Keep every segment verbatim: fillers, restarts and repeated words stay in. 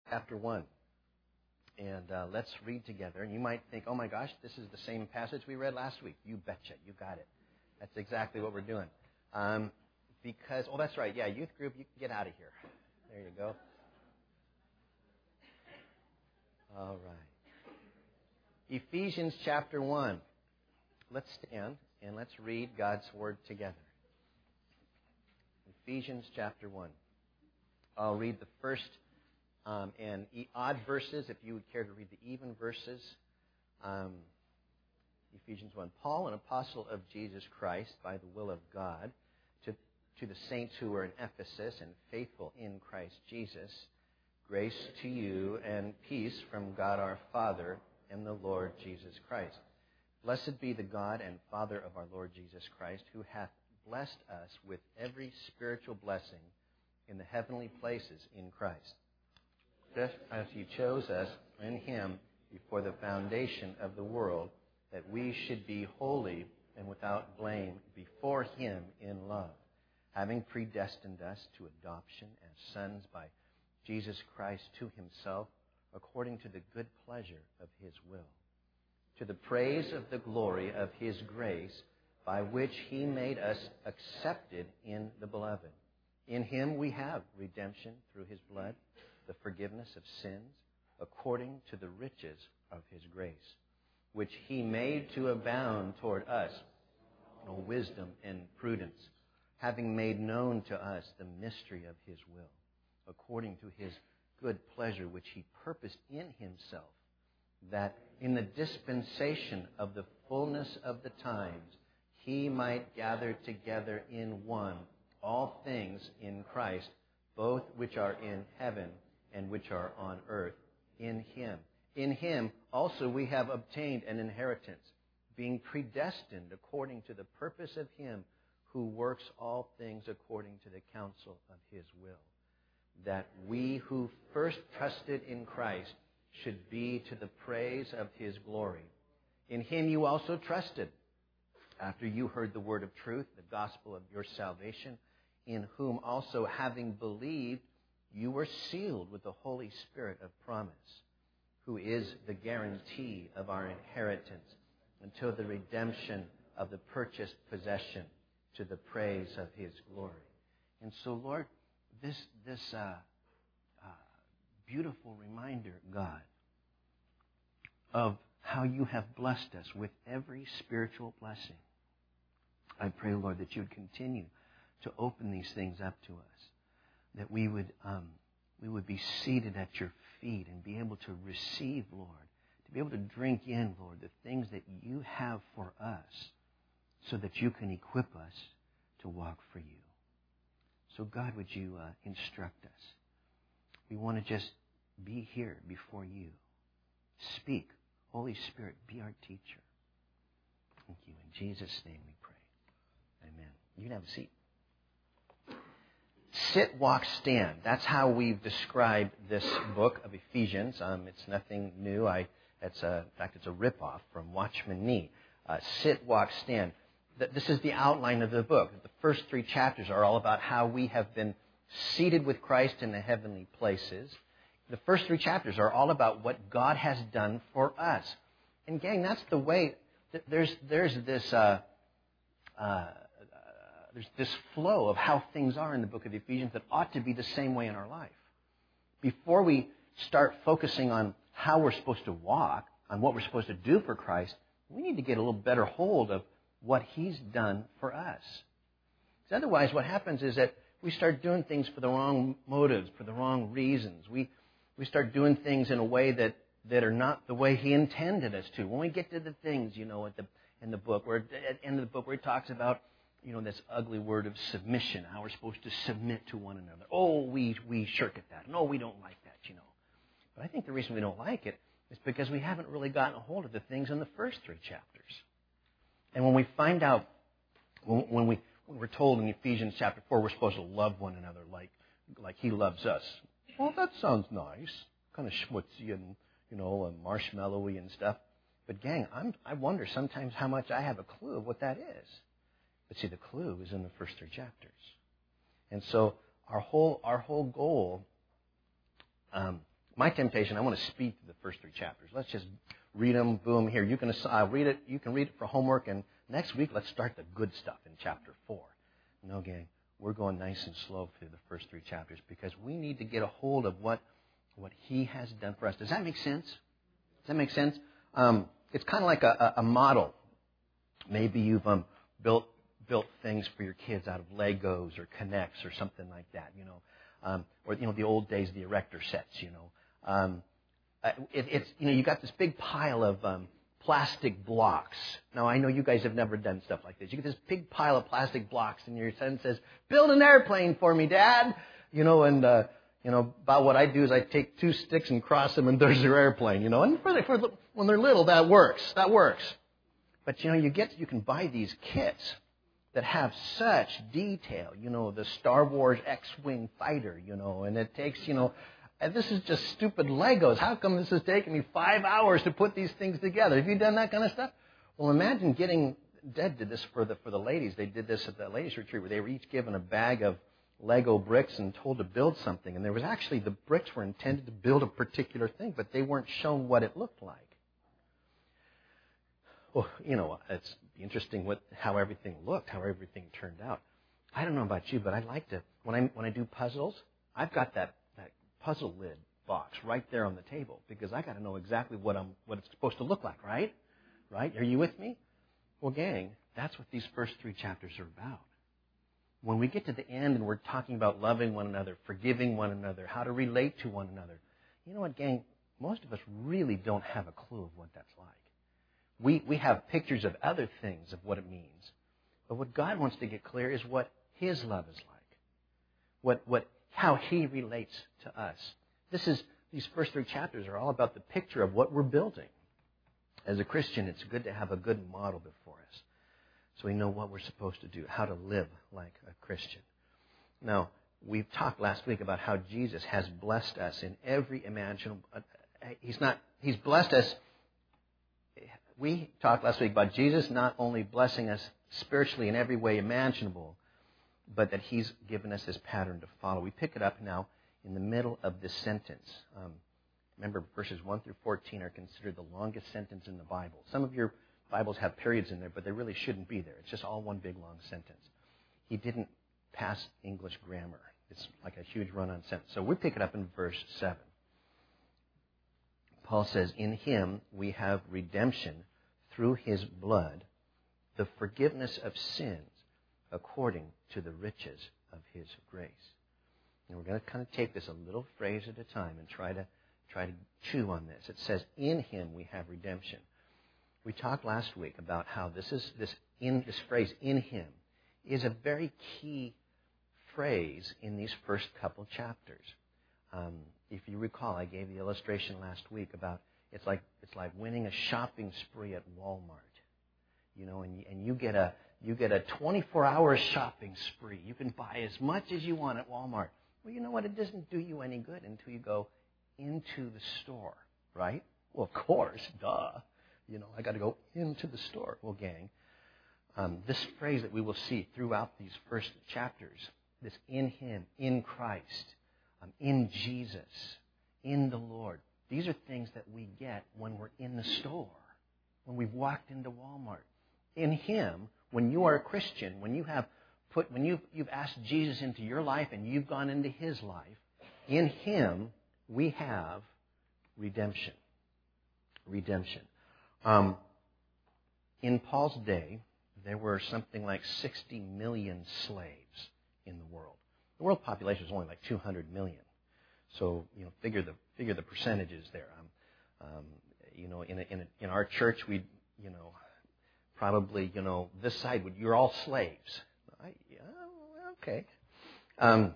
chapter one. And uh, let's read together. And you might think, oh my gosh, this is the same passage we read last week. You betcha, you got it. That's exactly what we're doing. Um, because, oh, that's right. Yeah, youth group, you can get out of here. There you go. All right. Ephesians chapter one. Let's stand and let's read God's word together. Ephesians chapter one. I'll read the first um, and odd verses, if you would care to read the even verses. Um, Ephesians one. Paul, an apostle of Jesus Christ by the will of God, to, to the saints who are in Ephesus and faithful in Christ Jesus, grace to you and peace from God our Father and the Lord Jesus Christ. Blessed be the God and Father of our Lord Jesus Christ, who hath blessed us with every spiritual blessing in the heavenly places in Christ, just as He chose us in Him before the foundation of the world, that we should be holy and without blame before Him in love, having predestined us to adoption as sons by Jesus Christ to Himself, according to the good pleasure of His will, to the praise of the glory of His grace, by which He made us accepted in the Beloved. In Him we have redemption through His blood, the forgiveness of sins, according to the riches of His grace, which He made to abound toward us in wisdom and prudence, having made known to us the mystery of His will, according to His good pleasure, which He purposed in Himself, that in the dispensation of the fullness of the times He might gather together in one all things in Christ, both which are in heaven and which are on earth, in Him. In Him also we have obtained an inheritance, being predestined according to the purpose of Him who works all things according to the counsel of His will, that we who first trusted in Christ should be to the praise of His glory. In Him you also trusted, after you heard the word of truth, the gospel of your salvation, in whom also, having believed, you were sealed with the Holy Spirit of promise, who is the guarantee of our inheritance until the redemption of the purchased possession, to the praise of His glory. And so, Lord, this this uh, uh, beautiful reminder, God, of how you have blessed us with every spiritual blessing. I pray, Lord, that you would continue to open these things up to us, that we would um, we would be seated at your feet and be able to receive, Lord, to be able to drink in, Lord, the things that you have for us, so that you can equip us to walk for you. So, God, would you uh, instruct us? We want to just be here before you. Speak. Holy Spirit, be our teacher. Thank you. In Jesus' name we pray. Amen. You can have a seat. Sit, walk, stand. That's how we've described this book of Ephesians. Um, it's nothing new. I, it's a, in fact, it's a ripoff from Watchman Nee. Uh, sit, walk, stand. This is the outline of the book. The first three chapters are all about how we have been seated with Christ in the heavenly places. The first three chapters are all about what God has done for us. And gang, that's the way, there's there's this uh, uh, there's this flow of how things are in the book of Ephesians that ought to be the same way in our life. Before we start focusing on how we're supposed to walk, on what we're supposed to do for Christ, we need to get a little better hold of what He's done for us. Because otherwise what happens is that we start doing things for the wrong motives, for the wrong reasons. We we start doing things in a way that, that are not the way He intended us to. When we get to the things, you know, at the in the book, where at the end of the book where He talks about, you know, this ugly word of submission, how we're supposed to submit to one another. Oh, we we shirk at that. No, we don't like that, you know. But I think the reason we don't like it is because we haven't really gotten a hold of the things in the first three chapters. And when we find out, when, when we when we're told in Ephesians chapter four, we're supposed to love one another like like He loves us. Well, that sounds nice, kind of schmutzy and, you know, and marshmallowy and stuff. But gang, I'm, I wonder sometimes how much I have a clue of what that is. But see, the clue is in the first three chapters. And so our whole our whole goal, um, my temptation, I want to speed through the first three chapters. Let's just read them, boom, here. You can uh, read it. You can read it for homework, and next week, let's start the good stuff in chapter four. No, gang, we're going nice and slow through the first three chapters because we need to get a hold of what, what he has done for us. Does that make sense? Does that make sense? Um, it's kind of like a, a, a model. Maybe you've um, built built things for your kids out of Legos or Connects or something like that, you know, um, or you know the old days, the erector sets, you know. Um, it, it's you know you got this big pile of um, plastic blocks. Now I know you guys have never done stuff like this. You get this big pile of plastic blocks, and your son says, "Build an airplane for me, Dad," you know, and uh, you know about what I do is I take two sticks and cross them, and there's your airplane, you know. And for, for when they're little, that works. That works. But you know, you get you can buy these kits that have such detail, you know, the Star Wars X-Wing fighter, you know, and it takes, you know, and this is just stupid Legos. How come this is taking me five hours to put these things together? Have you done that kind of stuff? Well, imagine getting, Dad did this for the for the ladies. They did this at the ladies' retreat where they were each given a bag of Lego bricks and told to build something. And there was actually, the bricks were intended to build a particular thing, but they weren't shown what it looked like. Well, you know, it's interesting what how everything looked, how everything turned out. I don't know about you, but I like to, when I when I do puzzles, I've got that, that puzzle lid box right there on the table because I got to know exactly what I'm what it's supposed to look like, right? Right? Are you with me? Well, gang, that's what these first three chapters are about. When we get to the end and we're talking about loving one another, forgiving one another, how to relate to one another, you know what, gang? Most of us really don't have a clue of what that's like. We we have pictures of other things of what it means. But what God wants to get clear is what his love is like. What what how he relates to us. This is these first three chapters are all about the picture of what we're building. As a Christian, it's good to have a good model before us. So we know what we're supposed to do, how to live like a Christian. Now, we've talked last week about how Jesus has blessed us in every imaginable he's not he's blessed us. We talked last week about Jesus not only blessing us spiritually in every way imaginable, but that he's given us this pattern to follow. We pick it up now in the middle of this sentence. Um, remember, verses one through fourteen are considered the longest sentence in the Bible. Some of your Bibles have periods in there, but they really shouldn't be there. It's just all one big long sentence. He didn't pass English grammar. It's like a huge run-on sentence. So we pick it up in verse seven. Paul says, "In him we have redemption through his blood, the forgiveness of sins according to the riches of his grace." And we're going to kind of take this a little phrase at a time and try to try to chew on this. It says, "In him we have redemption." We talked last week about how this is this in this phrase "in him" is a very key phrase in these first couple chapters. Um, if you recall, I gave the illustration last week about it's like it's like winning a shopping spree at Walmart, you know, and you, and you get a you get a twenty-four hour shopping spree. You can buy as much as you want at Walmart. Well, you know what? It doesn't do you any good until you go into the store, right? Well, of course, duh. You know, I got to go into the store. Well, gang, um, this phrase that we will see throughout these first chapters, this "in him," in Christ, um, in Jesus, in the Lord. These are things that we get when we're in the store, when we've walked into Walmart. In him, when you are a Christian, when you have put, when you've, you've asked Jesus into your life and you've gone into his life, in him we have redemption. Redemption. Um, in Paul's day, there were something like sixty million slaves in the world. The world population is only like two hundred million. So, you know, figure the figure the percentages there. Um, um, you know, in a, in a, in our church, we, you know, probably, you know, this side would you're all slaves. I, yeah, okay. Um,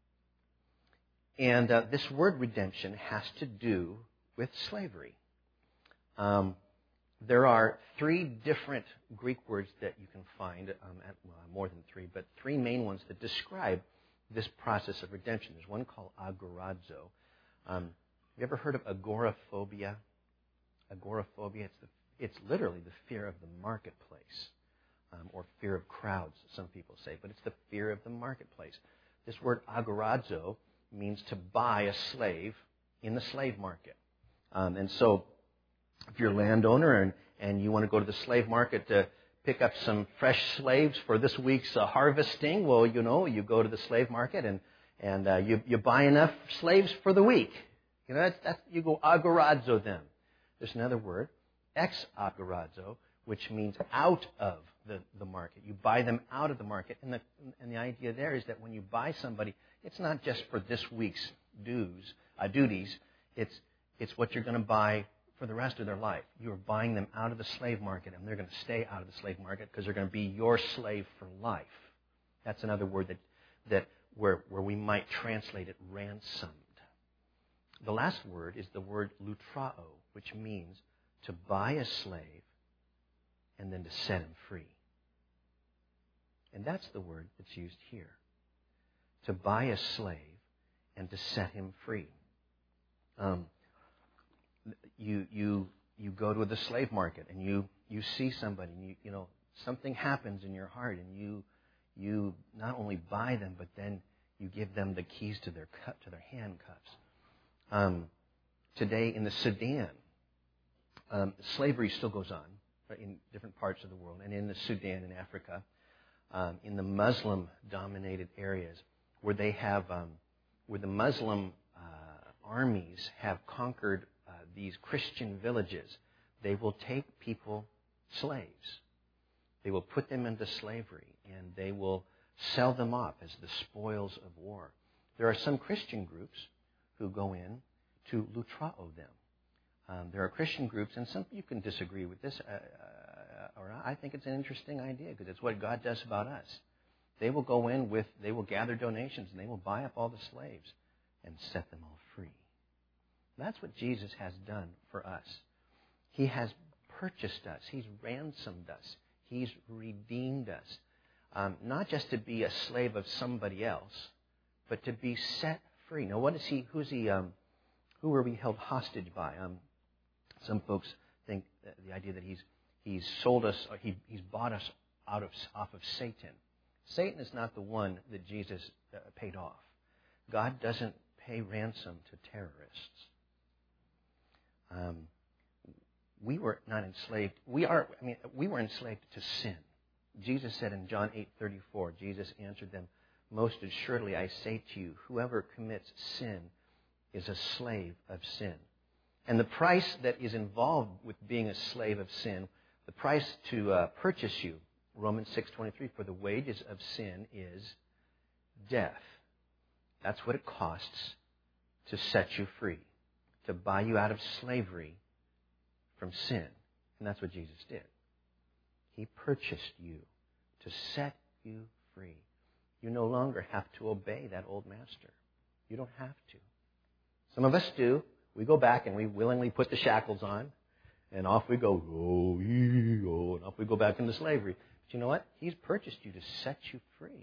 and uh, this word redemption has to do with slavery. Um, there are three different Greek words that you can find, um, at, well, more than three, but three main ones that describe this process of redemption. There's one called agorazo. Um, have you ever heard of agoraphobia? Agoraphobia, it's, the, it's literally the fear of the marketplace, um, or fear of crowds, some people say, but it's the fear of the marketplace. This word agorazo means to buy a slave in the slave market. Um, and so if you're a landowner and, and you want to go to the slave market to pick up some fresh slaves for this week's uh, harvesting, well, you know, you go to the slave market and, and uh, you, you buy enough slaves for the week. You know, that's, that's, you go agorazo them. There's another word, ex-agorazo, which means out of the, the market. You buy them out of the market. And the, and the idea there is that when you buy somebody, it's not just for this week's dues, uh, duties. It's, it's what you're going to buy for the rest of their life. You're buying them out of the slave market, and they're going to stay out of the slave market because they're going to be your slave for life. That's another word that, that where, where we might translate it ransomed. The last word is the word lutrao, which means to buy a slave and then to set him free. And that's the word that's used here. To buy a slave and to set him free. Um, you you you go to the slave market and you, you see somebody and you you know something happens in your heart and you you not only buy them but then you give them the keys to their cut to their handcuffs. Um, today in the Sudan, um, slavery still goes on in different parts of the world, and in the Sudan in Africa, um, in the Muslim-dominated areas where they have um, where the Muslim uh, armies have conquered uh, these Christian villages, they will take people slaves. They will put them into slavery, and they will sell them off as the spoils of war. There are some Christian groups who go in to lutrao them. Um, there are Christian groups, and some you can disagree with this, uh, uh, or I think it's an interesting idea because it's what God does about us. They will go in with, they will gather donations, and they will buy up all the slaves and set them all free. That's what Jesus has done for us. He has purchased us. He's ransomed us. He's redeemed us. Um, not just to be a slave of somebody else, but to be set free. Now, what is he? Who's he? Um, who are we held hostage by? Um, some folks think that the idea that he's he's sold us, or he, he's bought us out of off of Satan. Satan is not the one that Jesus uh, paid off. God doesn't pay ransom to terrorists. Um, we were not enslaved. We are. I mean, we were enslaved to sin. Jesus said in John eight thirty-four. Jesus answered them, "Most assuredly, I say to you, whoever commits sin is a slave of sin." And the price that is involved with being a slave of sin, the price to uh, purchase you, Romans six twenty-three, for the wages of sin is death. That's what it costs to set you free, to buy you out of slavery from sin. And that's what Jesus did. He purchased you to set you free. You no longer have to obey that old master. You don't have to. Some of us do. We go back and we willingly put the shackles on, and off we go, oh, ee, oh, and off we go back into slavery. But you know what? He's purchased you to set you free.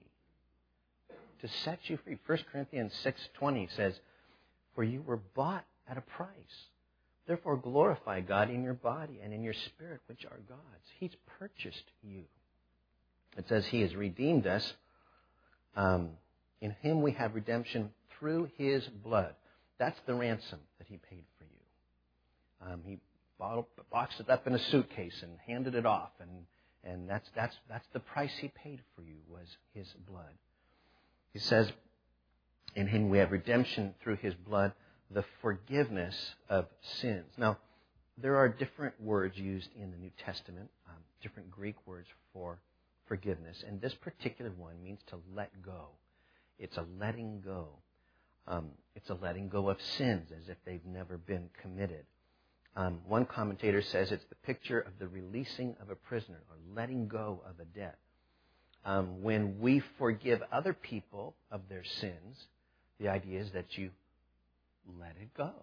To set you free. First Corinthians six twenty says, "For you were bought at a price. Therefore glorify God in your body and in your spirit, which are God's." He's purchased you. It says He has redeemed us. Um, in Him we have redemption through His blood. That's the ransom that He paid for you. Um, he bottled, boxed it up in a suitcase and handed it off, and and that's that's that's the price He paid for you, was His blood. He says, in Him we have redemption through His blood, the forgiveness of sins. Now, there are different words used in the New Testament, um, different Greek words for forgiveness, and this particular one means to let go. It's a letting go. Um, it's a letting go of sins as if they've never been committed. Um, one commentator says it's the picture of the releasing of a prisoner or letting go of a debt. Um, when we forgive other people of their sins, the idea is that you let it go.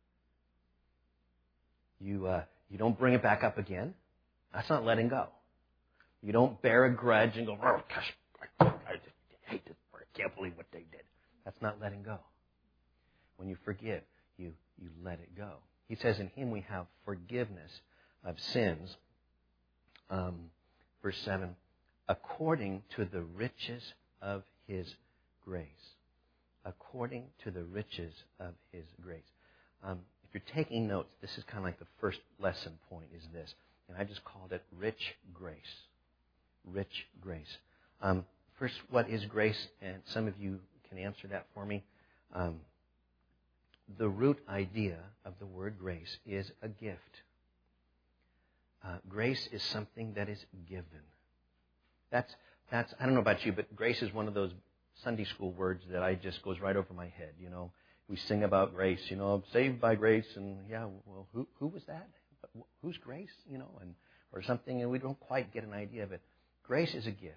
You uh, you don't bring it back up again. That's not letting go. You don't bear a grudge and go, "Oh gosh, I, I hate this. I can't believe what they did." That's not letting go. When you forgive, you you let it go. He says, in Him we have forgiveness of sins. Um, verse seven, according to the riches of His grace. According to the riches of His grace. Um, if you're taking notes, this is kind of like the first lesson point is this. And I just called it rich grace. Rich grace. Um, first, what is grace? And some of you can answer that for me. Um, the root idea of the word grace is a gift. Uh, grace is something that is given. That's, that's, I don't know about you, but grace is one of those Sunday school words that I just goes right over my head, you know. We sing about grace, you know, saved by grace, and yeah, well, who who was that? Who's grace, you know, and or something, and we don't quite get an idea of it. Grace is a gift.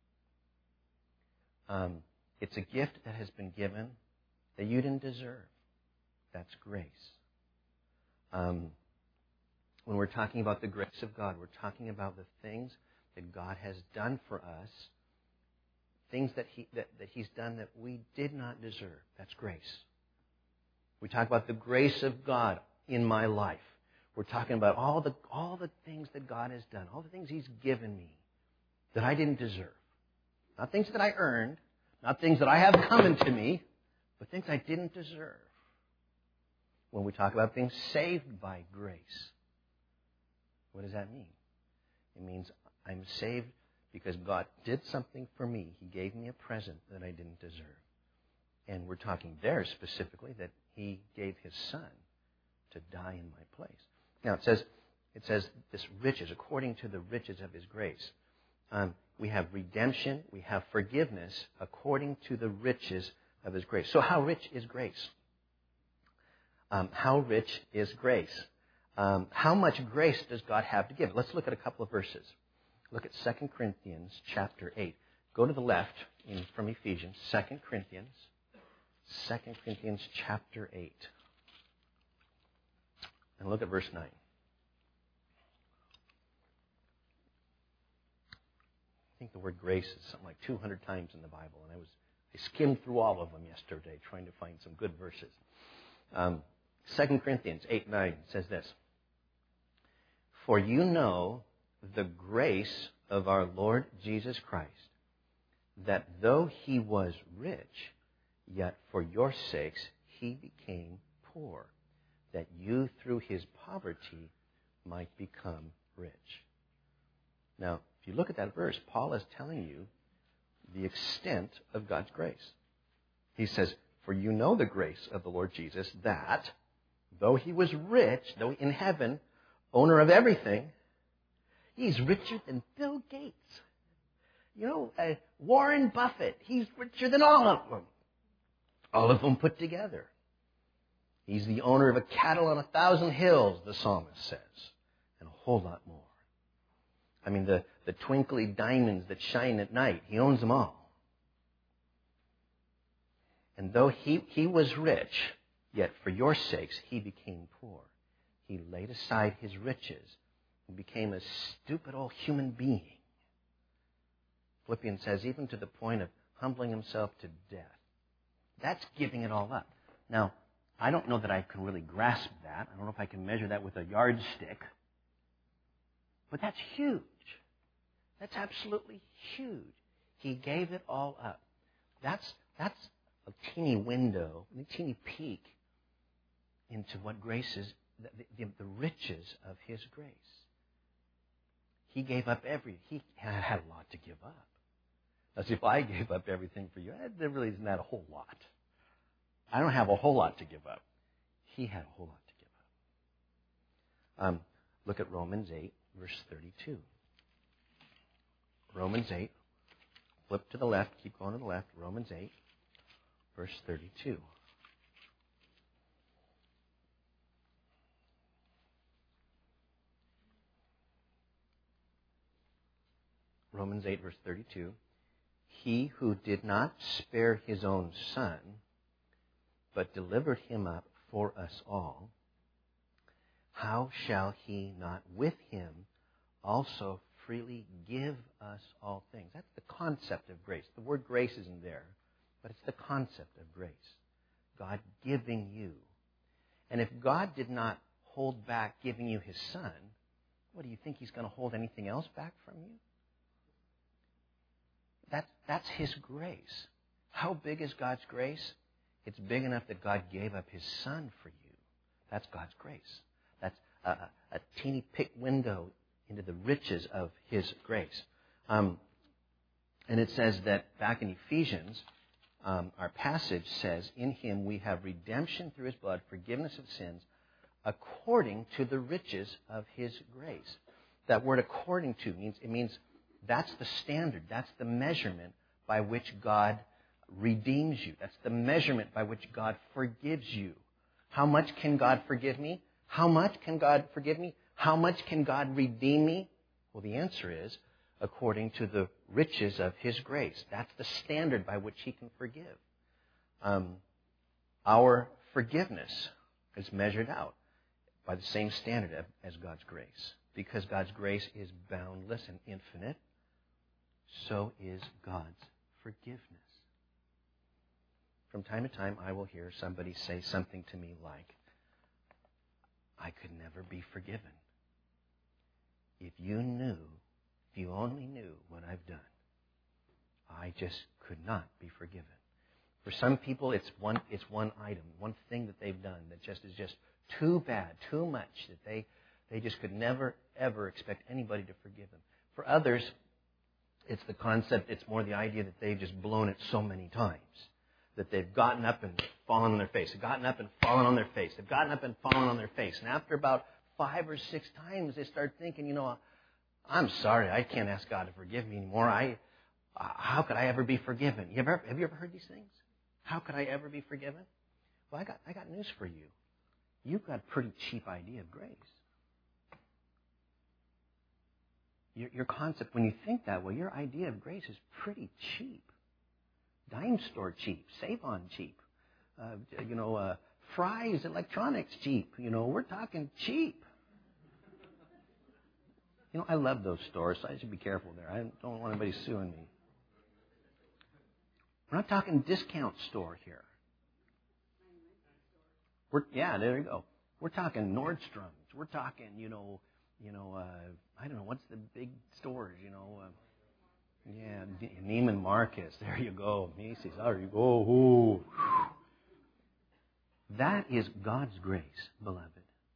Um, it's a gift that has been given that you didn't deserve. That's grace. Um, when we're talking about the grace of God, we're talking about the things that God has done for us, things that He that, that He's done that we did not deserve. That's grace. We talk about the grace of God in my life. We're talking about all the all the things that God has done, all the things He's given me that I didn't deserve. Not things that I earned, not things that I have coming to me, but things I didn't deserve. When we talk about being saved by grace, what does that mean? It means I'm saved because God did something for me. He gave me a present that I didn't deserve. And we're talking there specifically that He gave His Son to die in my place. Now, it says, it says this riches, according to the riches of His grace. Um, we have redemption, we have forgiveness, according to the riches of His grace. So how rich is grace? Um, how rich is grace? Um, how much grace does God have to give? Let's look at a couple of verses. Look at Second Corinthians chapter eight. Go to the left in, from Ephesians, Second Corinthians. Second Corinthians chapter eight. And look at verse nine. I think the word grace is something like two hundred times in the Bible. And I was I skimmed through all of them yesterday trying to find some good verses. Um, Second Corinthians eight nine says this. For you know the grace of our Lord Jesus Christ, that though He was rich, yet for your sakes He became poor, that you through His poverty might become rich. Now, if you look at that verse, Paul is telling you the extent of God's grace. He says, for you know the grace of the Lord Jesus, that though He was rich, though in heaven, owner of everything, He's richer than Bill Gates. You know, uh, Warren Buffett, he's richer than all of them. All of them put together. He's the owner of a cattle on a thousand hills, the psalmist says, and a whole lot more. I mean, the, the twinkly diamonds that shine at night, He owns them all. And though he, he was rich, yet for your sakes He became poor. He laid aside His riches and became a stupid old human being. Philippians says, even to the point of humbling Himself to death. That's giving it all up. Now, I don't know that I can really grasp that. I don't know if I can measure that with a yardstick. But that's huge. That's absolutely huge. He gave it all up. That's, that's a teeny window, a teeny peek into what grace is, the, the, the riches of His grace. He gave up everything. He had a lot to give up. As if I gave up everything for you. There really isn't that a whole lot. I don't have a whole lot to give up. He had a whole lot to give up. Um, look at Romans eight, verse thirty-two. Romans eight. Flip to the left. Keep going to the left. Romans eight, verse thirty-two. Romans eight, verse thirty-two. He who did not spare His own Son, but delivered Him up for us all, how shall He not with Him also freely give us all things? That's the concept of grace. The word grace isn't there, but it's the concept of grace. God giving you. And if God did not hold back giving you His Son, what, do you think He's going to hold anything else back from you? That, that's His grace. How big is God's grace? It's big enough that God gave up His Son for you. That's God's grace. That's a, a, a teeny pick window into the riches of His grace. Um, and it says that back in Ephesians, um, our passage says, in Him we have redemption through His blood, forgiveness of sins, according to the riches of His grace. That word according to means, it means that's the standard. That's the measurement by which God redeems you. That's the measurement by which God forgives you. How much can God forgive me? How much can God forgive me? How much can God redeem me? Well, the answer is according to the riches of His grace. That's the standard by which He can forgive. Um, our forgiveness is measured out by the same standard as God's grace. Because God's grace is boundless and infinite, so is God's forgiveness. From time to time, I will hear somebody say something to me like, I could never be forgiven. If you knew, if you only knew what I've done, I just could not be forgiven. For some people, it's one, it's one item, one thing that they've done that just is just too bad, too much, that they, they just could never, ever expect anybody to forgive them. For others, it's the concept, it's more the idea that they've just blown it so many times, that they've gotten up and fallen on their face. They've gotten up and fallen on their face. They've gotten up and fallen on their face. And after about five or six times, they start thinking, you know, I'm sorry, I can't ask God to forgive me anymore. I, uh, how could I ever be forgiven? You ever, have you ever heard these things? How could I ever be forgiven? Well, I got, I got news for you. You've got a pretty cheap idea of grace. Your, your concept, when you think that way, your idea of grace is pretty cheap. Dime store cheap, Save-On cheap, uh, you know, uh, Fry's Electronics cheap. You know, we're talking cheap. You know, I love those stores, so I should be careful there. I don't want anybody suing me. We're not talking discount store here. We're, yeah, there you go. We're talking Nordstrom's. We're talking, you know, you know, uh, I don't know, what's the big stores, you know, uh, yeah, Neiman Marcus. There you go. Macy's. There you go. Ooh. That is God's grace, beloved.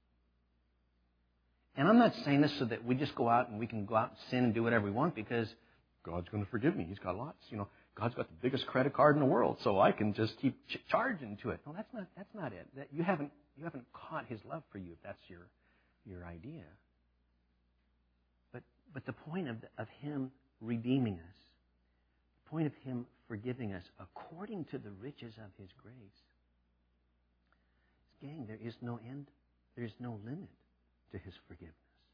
And I'm not saying this so that we just go out and we can go out and sin and do whatever we want because God's going to forgive me. He's got lots. You know, God's got the biggest credit card in the world, so I can just keep ch- charging to it. No, that's not. That's not it. That you haven't. You haven't caught His love for you if that's your your idea. But but the point of of Him redeeming us, the point of Him forgiving us according to the riches of His grace, gang, there is no end. There is no limit to His forgiveness.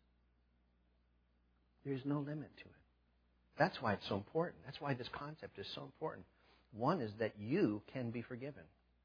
There is no limit to it. That's why it's so important. That's why this concept is so important. One is that you can be forgiven.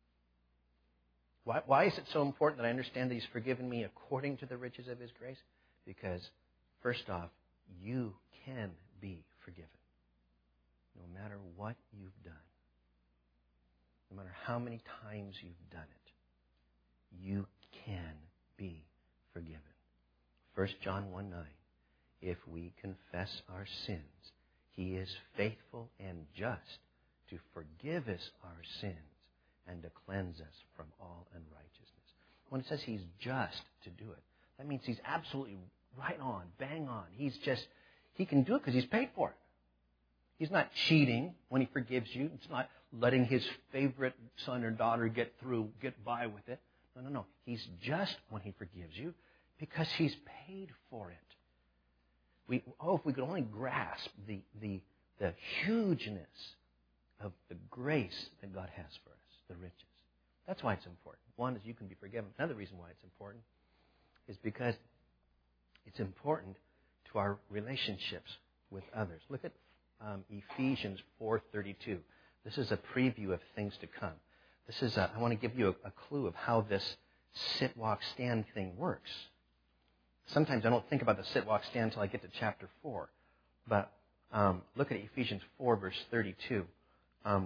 Why, why is it so important that I understand that He's forgiven me according to the riches of His grace? Because, first off, you can be forgiven. No matter what you've done. No matter how many times you've done it. You can be forgiven. First John one nine. If we confess our sins, He is faithful and just to forgive us our sins and to cleanse us from all unrighteousness. When it says He's just to do it, that means He's absolutely right on, bang on. He's just, He can do it because He's paid for it. He's not cheating when He forgives you. It's not letting His favorite son or daughter get through, get by with it. No, no, no. He's just when He forgives you because He's paid for it. We, oh, if we could only grasp the, the, the hugeness of the grace that God has for us, the riches. That's why it's important. One is you can be forgiven. Another reason why it's important is because it's important to our relationships with others. Look at um, Ephesians four thirty-two. This is a preview of things to come. This is a, I want to give you a, a clue of how this sit, walk, stand thing works. Sometimes I don't think about the sit, walk, stand until I get to chapter four. But um, look at Ephesians four, verse thirty-two. Um,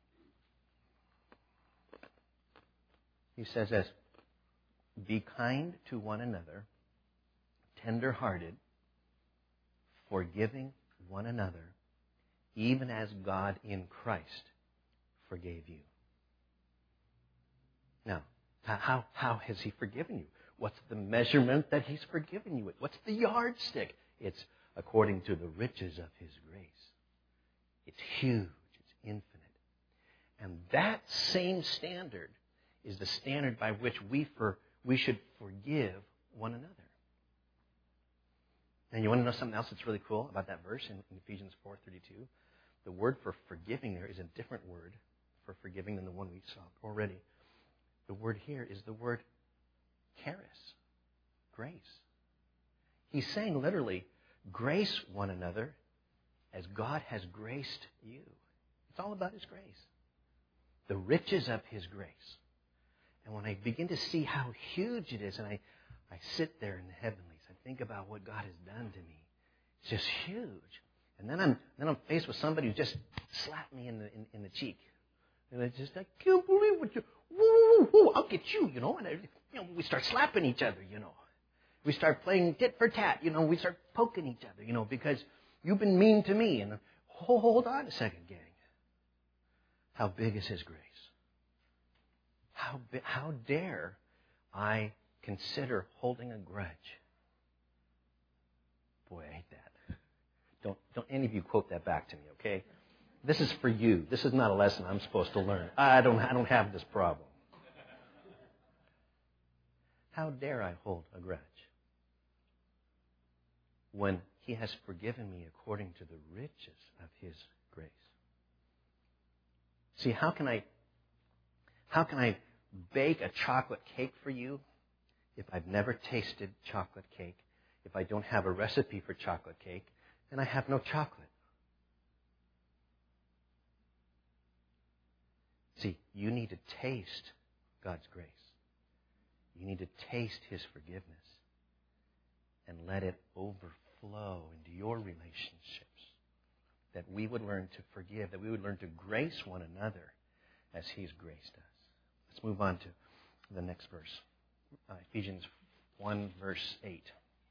he says this, be kind to one another, tender-hearted, forgiving one another, even as God in Christ forgave you. Now, How, how has he forgiven you? What's the measurement that he's forgiven you with? What's the yardstick? It's according to the riches of his grace. It's huge. It's infinite. And that same standard is the standard by which we for we should forgive one another. And you want to know something else that's really cool about that verse in, in Ephesians four thirty-two? The word for forgiving there is a different word for forgiving than the one we saw already. The word here is the word charis, grace. He's saying literally, grace one another as God has graced you. It's all about his grace. The riches of his grace. And when I begin to see how huge it is, and I, I sit there in the heavenlies, I think about what God has done to me. It's just huge. And then I'm then I'm faced with somebody who just slapped me in the in, in the cheek. And I just, I can't believe what you, woo, woo, woo, I'll get you, you know. And I, you know, we start slapping each other, you know. We start playing tit for tat, you know. We start poking each other, you know, because you've been mean to me. And hold, hold on a second, gang. How big is his grace? How how dare I consider holding a grudge? Boy, I hate that. Don't don't any of you quote that back to me, okay? This is for you. This is not a lesson I'm supposed to learn. I don't I don't have this problem. How dare I hold a grudge when he has forgiven me according to the riches of his grace? See, how can I how can I bake a chocolate cake for you if I've never tasted chocolate cake, if I don't have a recipe for chocolate cake, and I have no chocolate? See, you need to taste God's grace. You need to taste his forgiveness and let it overflow into your relationships, that we would learn to forgive, that we would learn to grace one another as he's graced us. Let's move on to the next verse, uh, Ephesians one, verse eight.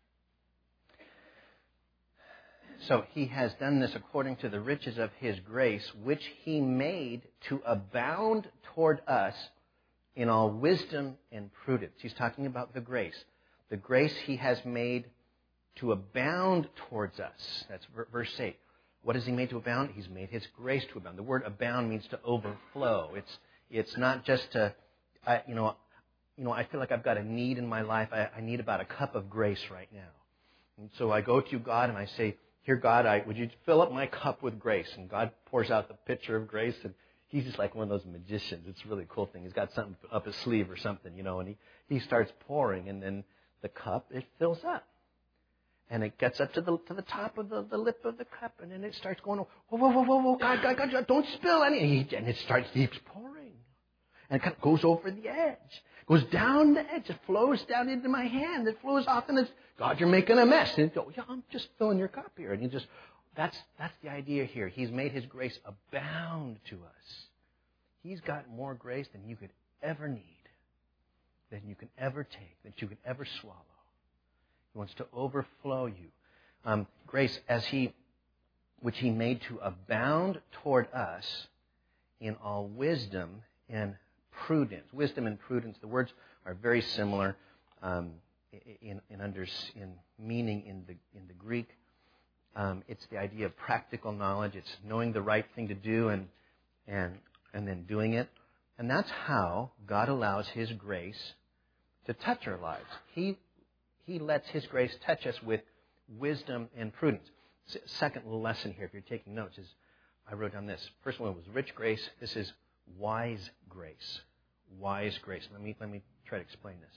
So he has done this according to the riches of his grace, which he made to abound toward us in all wisdom and prudence. He's talking about the grace. The grace he has made to abound towards us. That's verse eight. What has he made to abound? He's made his grace to abound. The word abound means to overflow. It's it's not just to, I, you know, you know. I feel like I've got a need in my life. I, I need about a cup of grace right now. And so I go to God and I say, "Here, God, I, would you fill up my cup with grace?" And God pours out the pitcher of grace, and he's just like one of those magicians. It's a really cool thing. He's got something up his sleeve or something, you know, and he, he starts pouring, and then the cup, it fills up. And it gets up to the to the top of the, the lip of the cup, and then it starts going, whoa, whoa, whoa, whoa, whoa, God, God, God, don't spill any. And it starts, keeps pouring. And it kind of goes over the edge. Goes down the edge. It flows down into my hand. It flows off, and it's, God, you're making a mess. And you go, yeah, I'm just filling your cup here. And you just, that's that's the idea here. He's made his grace abound to us. He's got more grace than you could ever need, than you can ever take, that you could ever swallow. He wants to overflow you. Um, grace, as he, which he made to abound toward us in all wisdom and prudence. Wisdom and prudence, the words are very similar um, in, in, under, in meaning in the, in the Greek. Um, it's the idea of practical knowledge. It's knowing the right thing to do and, and, and then doing it. And that's how God allows his grace to touch our lives. He He lets his grace touch us with wisdom and prudence. Second little lesson here, if you're taking notes, is I wrote down this. First one was rich grace. This is wise grace. Wise grace. Let me let me try to explain this.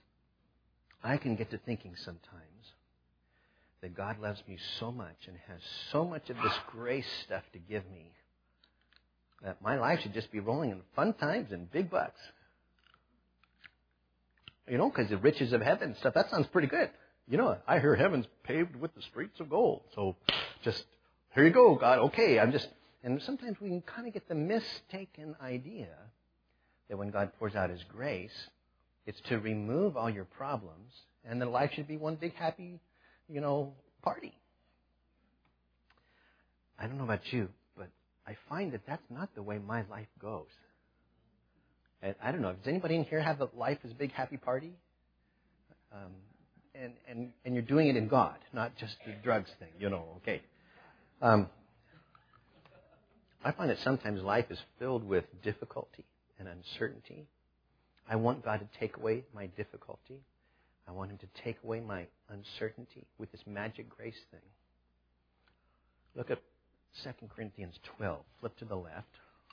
I can get to thinking sometimes that God loves me so much and has so much of this grace stuff to give me that my life should just be rolling in fun times and big bucks. You know, because the riches of heaven stuff, that sounds pretty good. You know, I hear heaven's paved with the streets of gold. So just, here you go, God. Okay, I'm just, and sometimes we can kind of get the mistaken idea that when God pours out his grace, it's to remove all your problems and that life should be one big happy, you know, party. I don't know about you, but I find that that's not the way my life goes. And I don't know, does anybody in here have a life as a big happy party? Um, and, and, and you're doing it in God, not just the drugs thing, you know, okay. Um, I find that sometimes life is filled with difficulty and uncertainty. I want God to take away my difficulty. I want Him to take away my uncertainty with this magic grace thing. Look at Second Corinthians twelve. Flip to the left.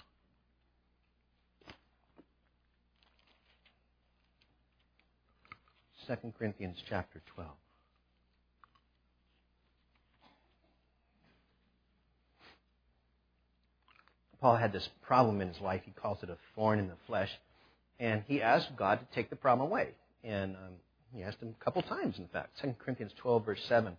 Second Corinthians chapter twelve. Paul had this problem in his life. He calls it a thorn in the flesh. And he asked God to take the problem away. And um, he asked him a couple times, in fact. Second Corinthians twelve, verse seven.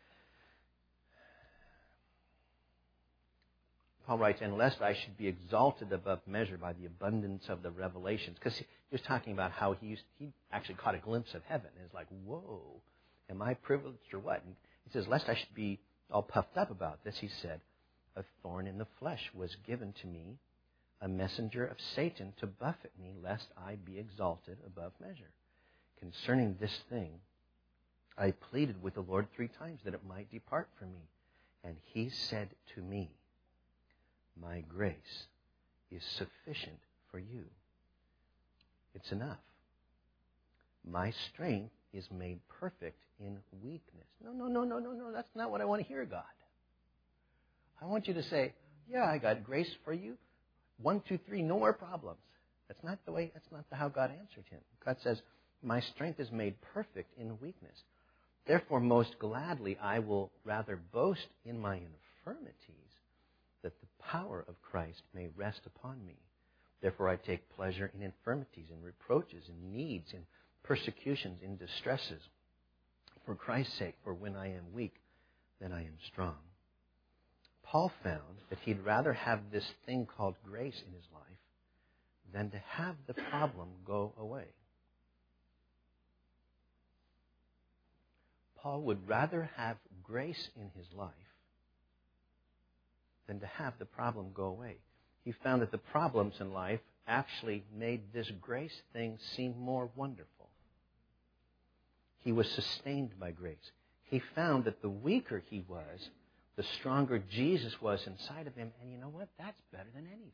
Paul writes, "And lest I should be exalted above measure by the abundance of the revelations." Because he was talking about how he used, he actually caught a glimpse of heaven. And it's like, whoa, am I privileged or what? And he says, lest I should be all puffed up about this, he said, "A thorn in the flesh was given to me, a messenger of Satan to buffet me, lest I be exalted above measure. Concerning this thing, I pleaded with the Lord three times that it might depart from me. And He said to me, my grace is sufficient for you. It's enough. My strength is made perfect in weakness." No, no, no, no, no, no. That's not what I want to hear, God. I want you to say, yeah, I got grace for you. One, two, three, no more problems. That's not the way, that's not how God answered him. God says, my strength is made perfect in weakness. Therefore, most gladly, I will rather boast in my infirmities, that the power of Christ may rest upon me. Therefore, I take pleasure in infirmities, in reproaches, in needs, in persecutions, in distresses, for Christ's sake, for when I am weak, then I am strong. Paul found that he'd rather have this thing called grace in his life than to have the problem go away. Paul would rather have grace in his life than to have the problem go away. He found that the problems in life actually made this grace thing seem more wonderful. He was sustained by grace. He found that the weaker he was, the stronger Jesus was inside of him. And you know what? That's better than anything.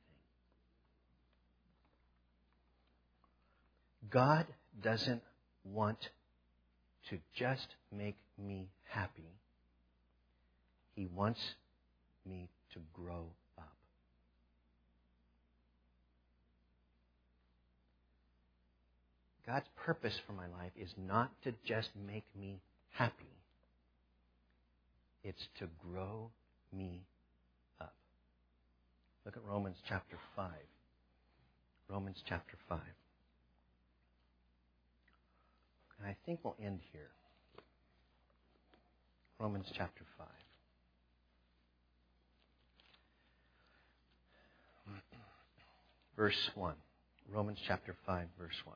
God doesn't want to just make me happy. He wants me to grow up. God's purpose for my life is not to just make me happy. It's to grow me up. Look at Romans chapter five. Romans chapter five. And I think we'll end here. Romans chapter five. Verse one. Romans chapter five, verse one.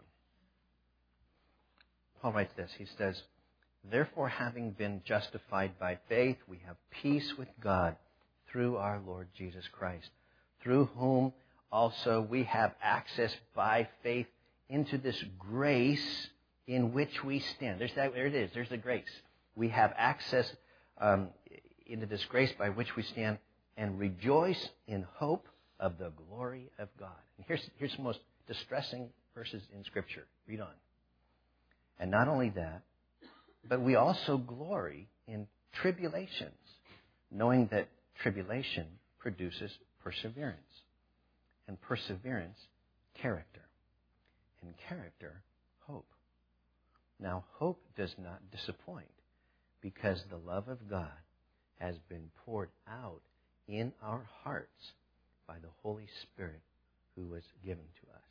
Paul writes this. He says, "Therefore, having been justified by faith, we have peace with God through our Lord Jesus Christ, through whom also we have access by faith into this grace in which we stand." There's that, there it is. There's the grace. We have access um, into this grace by which we stand and rejoice in hope of the glory of God. And here's, here's the most distressing verses in Scripture. Read on. "And not only that, but we also glory in tribulations, knowing that tribulation produces perseverance, and perseverance, character, and character, hope. Now, hope does not disappoint, because the love of God has been poured out in our hearts by the Holy Spirit who was given to us."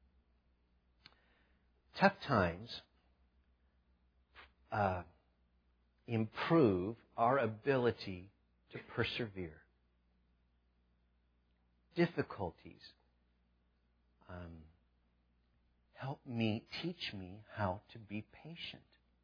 Tough times uh, improve our ability to persevere. Difficulties um, help me, teach me how to be patient.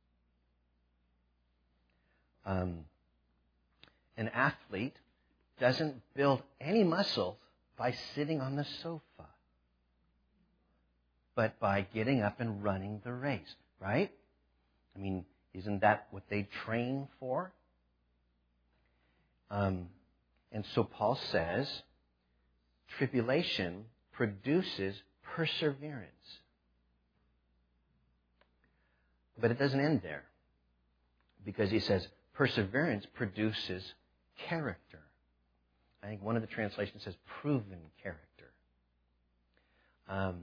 Um, an athlete doesn't build any muscle by sitting on the sofa. but by getting up and running the race, right? I mean, isn't that what they train for? Um, and so Paul says, tribulation produces perseverance. But it doesn't end there. Because he says, perseverance produces character. I think one of the translations says proven character. Um,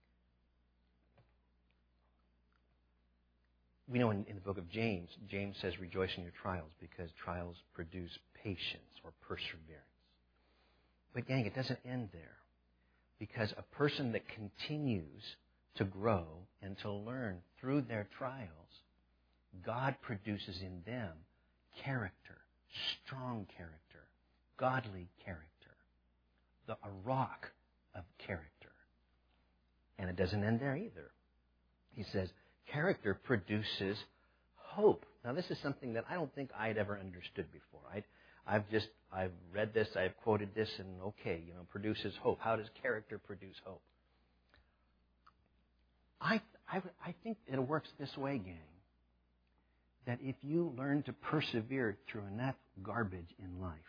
we know in, in the book of James, James says rejoice in your trials because trials produce patience or perseverance. But gang, it doesn't end there. Because a person that continues to grow and to learn through their trials, God produces in them character, strong character, godly character, the, a rock of character. And it doesn't end there either. He says, character produces hope. Now, this is something that I don't think I'd ever understood before. I'd, I've just, I've read this, I've quoted this, and okay, you know, produces hope. How does character produce hope? I, I, I think it works this way, gang, that if you learn to persevere through enough garbage in life,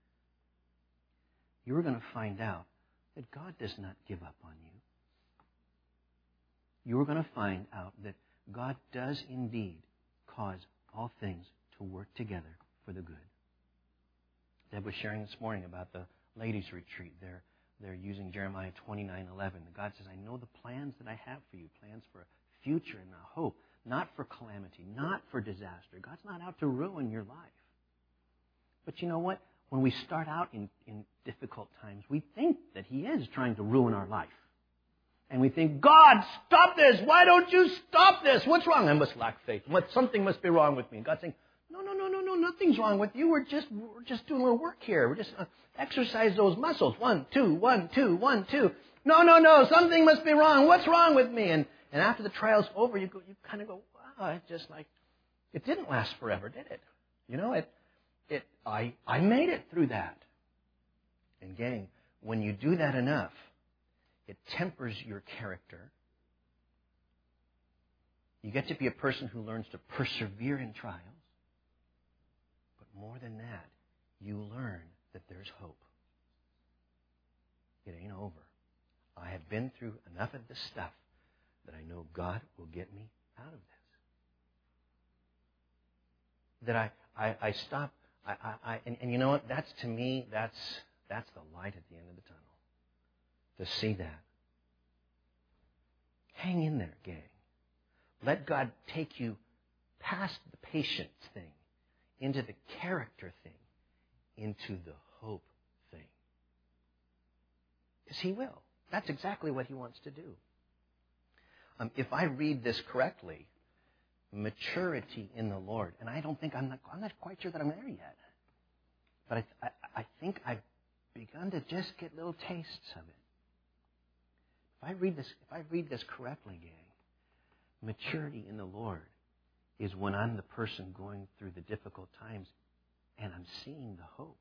you're going to find out that God does not give up on you. You're going to find out that God does indeed cause all things to work together for the good. Deb was sharing this morning about the ladies' retreat. They're, they're using Jeremiah twenty-nine eleven. God says, I know the plans that I have for you, plans for a future and a hope, not for calamity, not for disaster. God's not out to ruin your life. But you know what? When we start out in, in difficult times, we think that He is trying to ruin our life. And we think, God, stop this. Why don't you stop this? What's wrong? I must lack faith. What, something must be wrong with me. And God's saying, no, no, no, no, no, nothing's wrong with you. We're just, we're just doing a little work here. We're just uh, exercise those muscles. One, two, one, two, one, two. No, no, no, something must be wrong. What's wrong with me? And and after the trial's over, you go, you kind of go, wow, it's just like, it didn't last forever, did it? You know, it, it, I, I made it through that. And gang, when you do that enough, it tempers your character. You get to be a person who learns to persevere in trials. But more than that, you learn that there's hope. It ain't over. I have been through enough of this stuff that I know God will get me out of this. That I, I, I stop, I, I, I and, and you know what? That's, to me, that's, that's the light at the end of the tunnel. To see that. Hang in there, gang. Let God take you past the patience thing, into the character thing, into the hope thing. Because He will. That's exactly what He wants to do. Um, if I read this correctly, maturity in the Lord, and I don't think I'm not, I'm not quite sure that I'm there yet, but I, I, I think I've begun to just get little tastes of it. If I read this, if I read this correctly, gang, maturity in the Lord is when I'm the person going through the difficult times and I'm seeing the hope.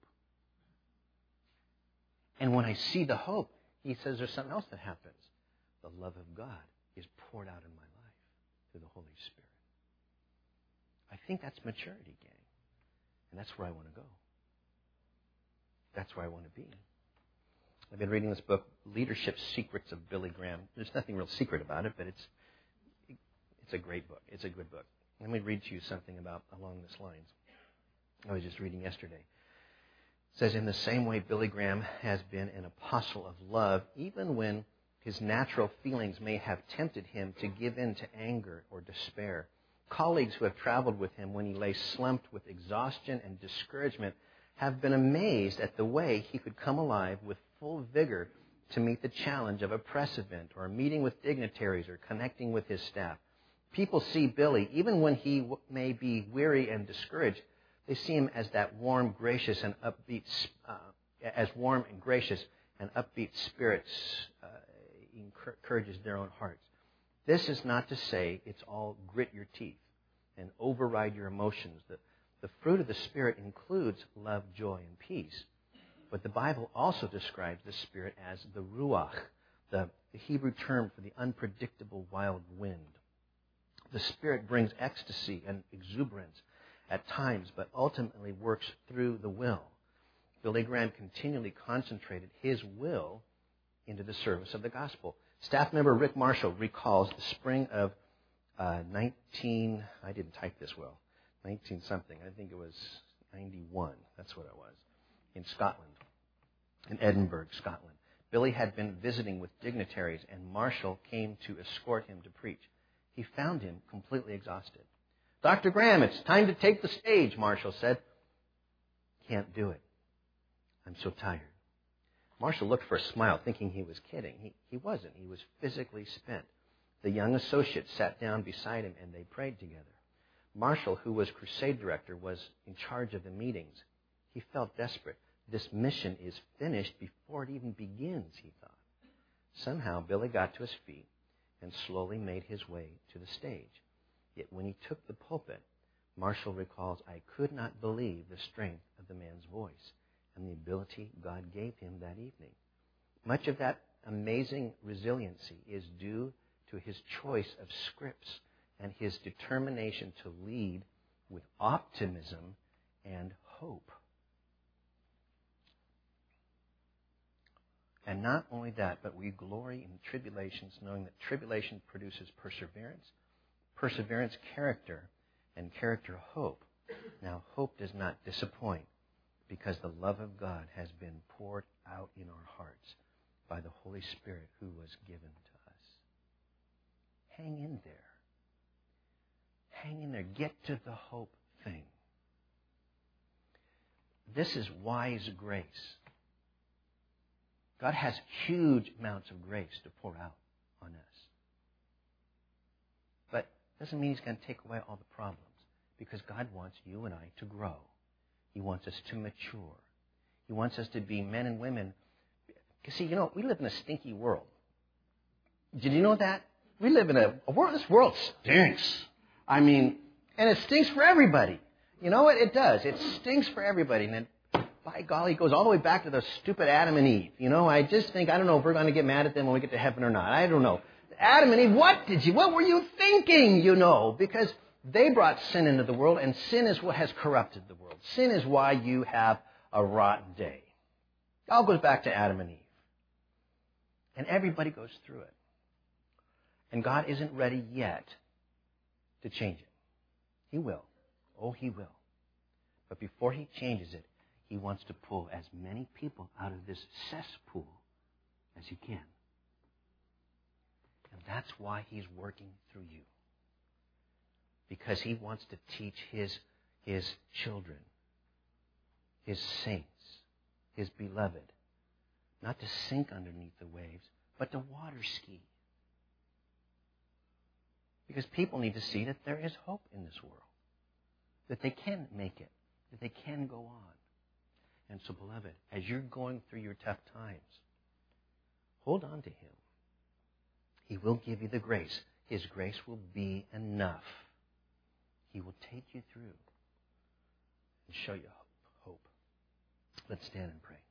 And when I see the hope, He says there's something else that happens. The love of God is poured out in my life through the Holy Spirit. I think that's maturity, gang. And that's where I want to go. That's where I want to be. I've been reading this book, Leadership Secrets of Billy Graham. There's nothing real secret about it, but it's it's a great book. It's a good book. Let me read to you something about along this lines. I was just reading yesterday. It says, in the same way Billy Graham has been an apostle of love, even when his natural feelings may have tempted him to give in to anger or despair. Colleagues who have traveled with him when he lay slumped with exhaustion and discouragement have been amazed at the way he could come alive with full vigor to meet the challenge of a press event or a meeting with dignitaries or connecting with his staff. People see Billy, even when he w- may be weary and discouraged, they see him as that warm, gracious, and upbeat, uh, as warm and gracious and upbeat spirits uh, encourages their own hearts. This is not to say it's all grit your teeth and override your emotions. The, the fruit of the Spirit includes love, joy, and peace. But the Bible also describes the Spirit as the Ruach, the the Hebrew term for the unpredictable wild wind. The Spirit brings ecstasy and exuberance at times, but ultimately works through the will. Billy Graham continually concentrated his will into the service of the gospel. Staff member Rick Marshall recalls the spring of uh, nineteen, I didn't type this well, nineteen something, I think it was ninety-one, that's what it was, in Scotland, in Edinburgh, Scotland. Billy had been visiting with dignitaries, and Marshall came to escort him to preach. He found him completely exhausted. Doctor Graham, it's time to take the stage, Marshall said. Can't do it. I'm so tired. Marshall looked for a smile, thinking he was kidding. He, he wasn't. He was physically spent. The young associate sat down beside him, and they prayed together. Marshall, who was crusade director, was in charge of the meetings. He felt desperate. This mission is finished before it even begins, he thought. Somehow, Billy got to his feet and slowly made his way to the stage. Yet when he took the pulpit, Marshall recalls, I could not believe the strength of the man's voice and the ability God gave him that evening. Much of that amazing resiliency is due to his choice of scripts and his determination to lead with optimism and hope. And not only that, but we glory in tribulations, knowing that tribulation produces perseverance, perseverance character, and character hope. Now, hope does not disappoint because the love of God has been poured out in our hearts by the Holy Spirit who was given to us. Hang in there. Hang in there. Get to the hope thing. This is wise grace. God has huge amounts of grace to pour out on us. But it doesn't mean He's going to take away all the problems, because God wants you and I to grow. He wants us to mature. He wants us to be men and women. You see, you know, we live in a stinky world. Did you know that? We live in a, a world, this world stinks. I mean, and it stinks for everybody. You know what? It does. It stinks for everybody. And it, by golly, it goes all the way back to the stupid Adam and Eve. You know, I just think, I don't know if we're going to get mad at them when we get to heaven or not. I don't know. Adam and Eve, what did you, what were you thinking, you know? Because they brought sin into the world, and sin is what has corrupted the world. Sin is why you have a rotten day. It all goes back to Adam and Eve. And everybody goes through it. And God isn't ready yet to change it. He will. Oh, He will. But before He changes it, He wants to pull as many people out of this cesspool as He can. And that's why He's working through you. Because He wants to teach His, His children, His saints, His beloved, not to sink underneath the waves, but to water ski. Because people need to see that there is hope in this world, that they can make it, that they can go on. And so, beloved, as you're going through your tough times, hold on to Him. He will give you the grace. His grace will be enough. He will take you through and show you hope. Let's stand and pray.